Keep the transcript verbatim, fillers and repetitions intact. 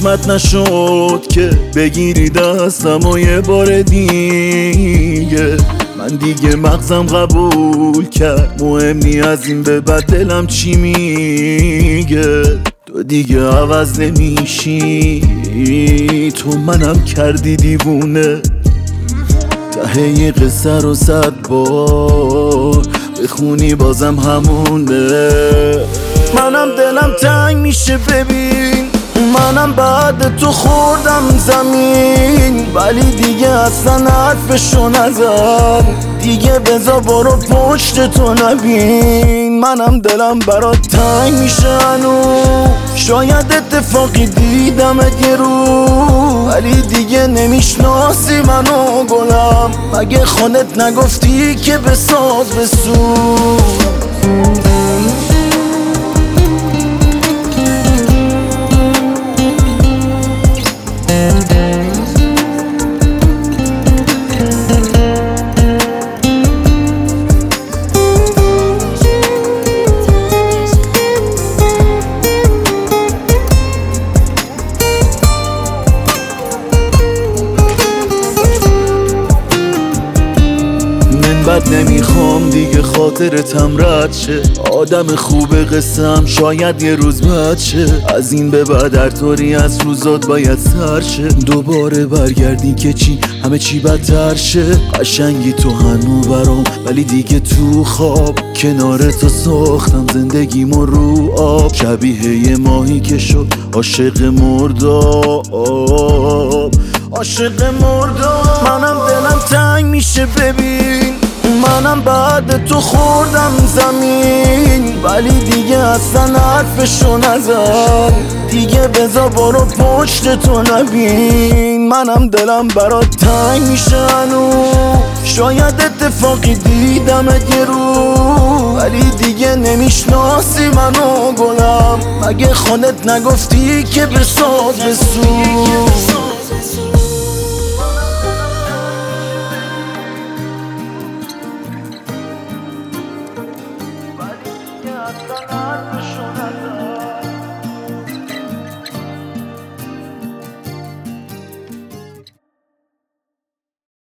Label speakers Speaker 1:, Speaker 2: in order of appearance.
Speaker 1: قسمت نشد که بگیری دستم و یه بار دیگه. من دیگه مغزم قبول کرد، مهم نی از این به بعد دلم چی میگه. تو دیگه عوض نمیشی، تو منم کردی دیوونه. ته یه قصه رو صد بار بخونی بازم همونه. منم دلم تنگ میشه ببین، منم بعد تو خوردم زمین، ولی دیگه اصلا حرفشو نزن. دیگه بذار برو پشت تو نبین. منم دلم برات تنگ میشه هنوز، شاید اتفاقی دیدمت یه رو، ولی دیگه نمیشناسی منو گلم. مگه خودت نگفتی که بساز بسوز؟ بد نمیخوام دیگه خاطرتم رد شه، آدم خوب قصم شاید یه روز بد شه. از این به بعد هر طوری از روزات باید سر شه، دوباره برگردی که چی همه چی بدتر شه. قشنگی تو هنو برام، ولی دیگه تو خواب کنار تو ساختم زندگیمو رو آب. شبیه یه ماهی که شد عاشق مرداب، عاشق مرداب. منم دلم تنگ میشه ببین، منم بعد تو خوردم زمین، ولی دیگه اصلا حرفشو نزن. دیگه بذار برو پشت تو نبین. منم دلم برات تنگ میشه هنوز، شاید اتفاقی دیدمت یه رو، ولی دیگه نمیشناسی منو گلم. مگه خودت نگفتی که بساز بسوز؟